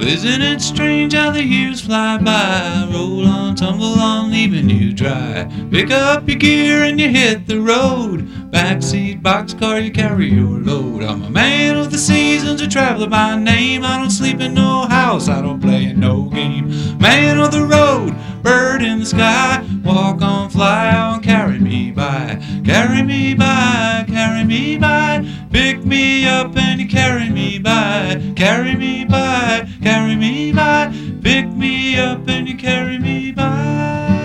Well, isn't it strange how the years fly by? Roll on, tumble on, leaving you dry. Pick up your gear and you hit the road. Backseat boxcar, you carry your load. I'm a man of the seasons, a traveler by name. I don't sleep in no house, I don't play in no game. Man of the road, bird in the sky. Walk on, fly on, carry me by. Carry me by, carry me by. Pick me up and you carry me by. Carry me by, carry me by. Pick me up and you carry me by.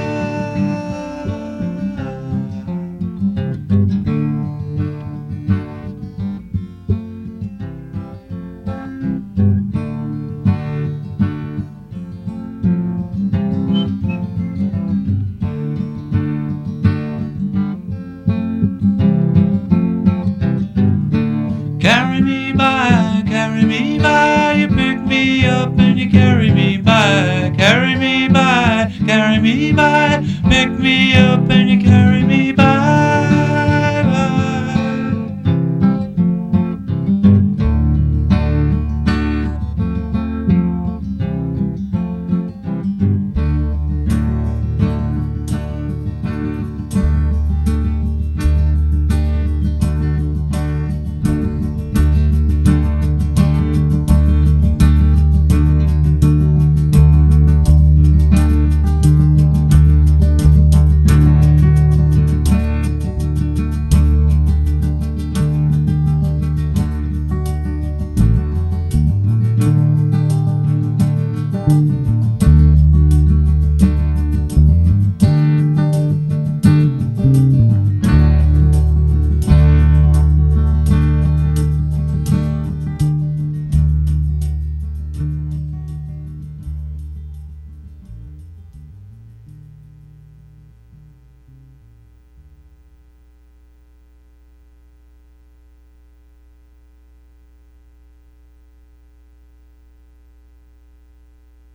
Carry me by, carry me by. You pick me up and you carry me by. Carry me by, carry me by. Pick me up and you carry me by.